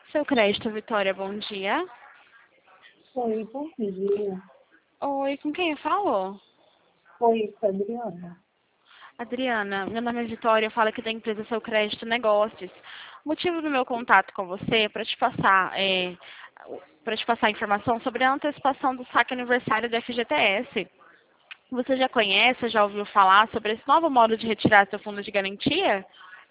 Seu crédito, Vitória, bom dia. Oi, bom dia. Oi, com quem eu falo? Oi, com a Adriana. Adriana, meu nome é Vitória, eu falo aqui da empresa Seu Crédito Negócios. O motivo do meu contato com você é para te passar informação sobre a antecipação do saque aniversário do FGTS. Você já conhece, já ouviu falar sobre esse novo modo de retirar seu fundo de garantia?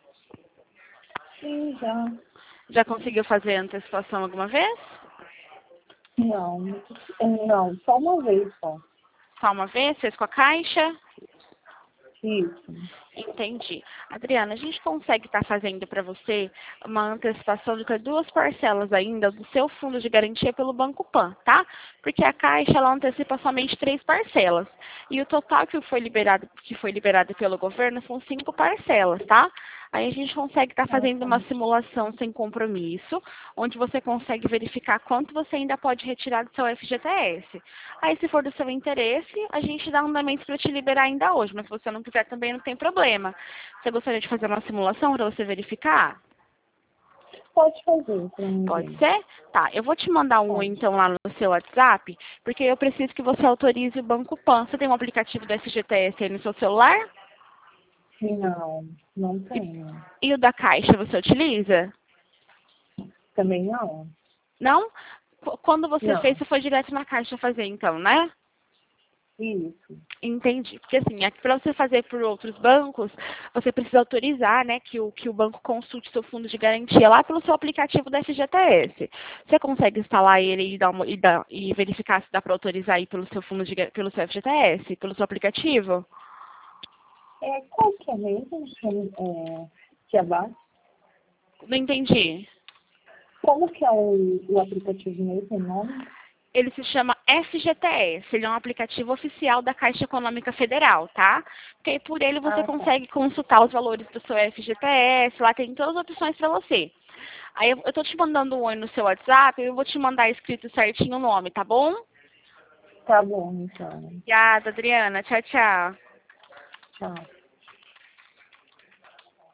Sim, já. Já conseguiu fazer a antecipação alguma vez? Não, não, só uma vez só. Só uma vez? Fez com a Caixa? Isso. Entendi. Adriana, a gente consegue estar fazendo para você uma antecipação de 2 parcelas ainda do seu fundo de garantia pelo Banco Pan, tá? Porque a Caixa, ela antecipa somente 3 parcelas. E o total que foi liberado pelo governo são 5 parcelas, tá? Aí a gente consegue estar Ah, fazendo tá. uma simulação sem compromisso, onde você consegue verificar quanto você ainda pode retirar do seu FGTS. Aí, se for do seu interesse, a gente dá um andamento para te liberar ainda hoje, mas se você não quiser também não tem problema. Você gostaria de fazer uma simulação para você verificar? Pode fazer pra mim Pode ver. ser? Tá, eu vou te mandar um oi Pode. então lá no seu WhatsApp, porque eu preciso que você autorize o Banco Pan. Você tem um aplicativo do FGTS aí no seu celular? Não, não E, tenho. e o da Caixa você utiliza? Também não. Não? Quando você fez, Não. você foi direto na Caixa fazer então, né? Isso. Entendi. Porque assim, aqui para você fazer por outros bancos, você precisa autorizar, né, que o banco consulte seu fundo de garantia lá pelo seu aplicativo da FGTS. Você consegue instalar ele e, e verificar se dá para autorizar aí pelo seu pelo seu FGTS, pelo seu aplicativo? Qual que é mesmo? Que abate? Não entendi. Como que é o aplicativo mesmo, o nome? Ele se chama FGTS, ele é um aplicativo oficial da Caixa Econômica Federal, tá? Porque aí por ele você Ah, tá. consegue consultar os valores do seu FGTS, lá tem todas as opções para você. Aí eu tô te mandando um oi no seu WhatsApp, eu vou te mandar escrito certinho o nome, tá bom? Tá bom, então. Obrigada, Adriana. Tchau, tchau. Tchau.